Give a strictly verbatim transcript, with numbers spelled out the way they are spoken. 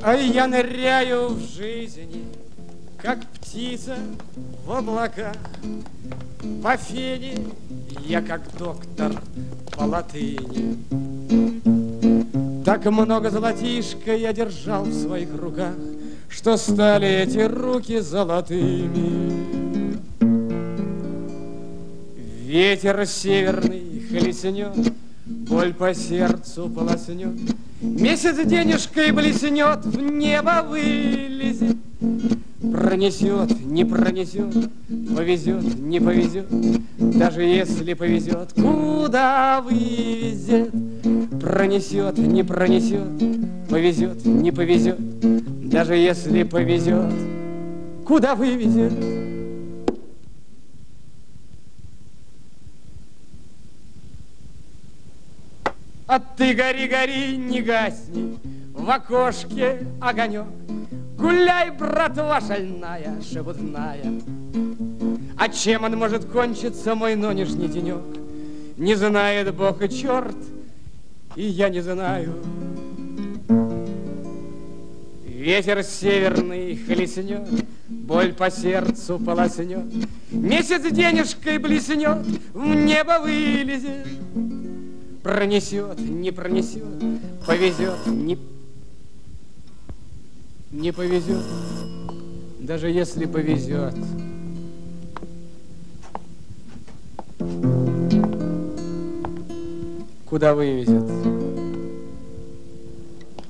А я ныряю в жизни, как птица в облаках. По фене я как доктор по латыни. Так много золотишка я держал в своих руках, что стали эти руки золотыми. Ветер северный хлестнет, боль по сердцу полоснет. Месяц денежкой блеснет, в небо вылезет. Пронесет, не пронесет, повезет, не повезет. Даже если повезет, куда вывезет. Пронесет, не пронесет, повезет, не повезет. Даже если повезет, куда вывезет. А ты гори, гори, не гасни, в окошке огонек. Гуляй, братва шальная, шебутная. А чем он может кончиться, мой нынешний денек? Не знает Бог и черт, и я не знаю. Ветер северный хлестнет, боль по сердцу полоснет. Месяц денежкой блеснет, в небо вылезет. Пронесет, не пронесет, повезет, не, не повезет. Даже если повезет. Куда вывезет?